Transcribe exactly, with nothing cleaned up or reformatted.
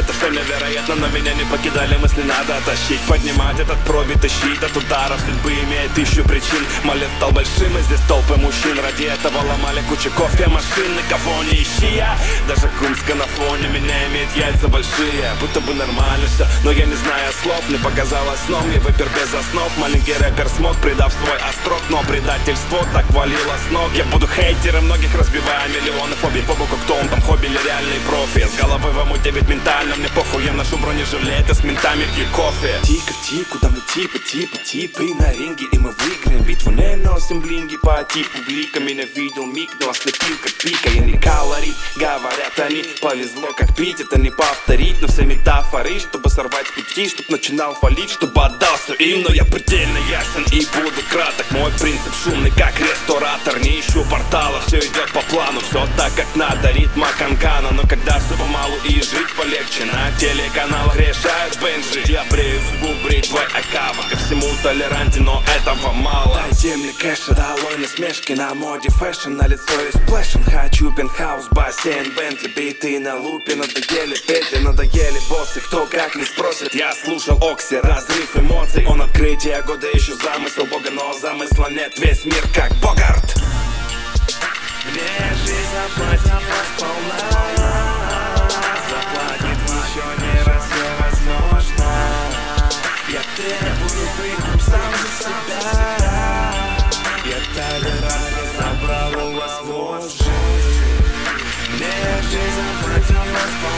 Это все невероятно, но меня не покидали мысли, надо тащить. Поднимать этот пробитый щит от ударов судьбы имеет тысячу причин. Малец стал большим, и здесь толпы мужчин ради этого ломали кучу кофемашин. Никого не ищи я, даже Кумска на фоне меня имеет яйца большие. Будто бы нормально все, но я не знаю слов. Мне показалось сном, я выпер без основ. Маленький рэпер смог, придав свой острог. Но предательство так валило с ног. Я буду хейтером многих, разбивая миллионы фобий. По боку, кто он там, хобби или реальный профи. С головы в амуте ведь ментально, мне похуй. Я ношу бронежилеты с ментами, пью кофе. Тика в тику, там и типа, типа, типы на ринге. И мы выиграем битву, не носим блинги по типу. Блика меня видел, миг, но ослепил как пика. Я не калорит, говорят они. Повезло как пить, это не повторить. Но все метафоры, чтобы сорвать с пути. Чтоб начинал фалить, чтобы отдался им. Но я предельно ясен и буду краток. Мой принцип шумный, как ресторатор. Не ищу портала, все идет по плану. Все так, как надо, ритма канкана. Но когда все помалу и жить полегче. На телеканалах решают бенжи. Я брею судьбу, брить твой аккаунт. Ко всему толерантен, но этого мало. Дайте мне кэша, долой насмешки. На моде фэшн, на лицо и сплэшн. Хочу пентхаус, бассейн, Бентли. Биты на лупе, надоели петли, надоели боссы. Кто как не спросит, я слушал Окси. Разрыв эмоций, он открытие года, ищу замысел Бога. Но замысла нет, весь мир как Богарт. Мне жизнь заплатила сполна. Заплатит еще не раз, все возможно. Я требую выкуп сам за себя. Я толерантно забрал у вас вожжи. Мне жизнь заплатила сполна.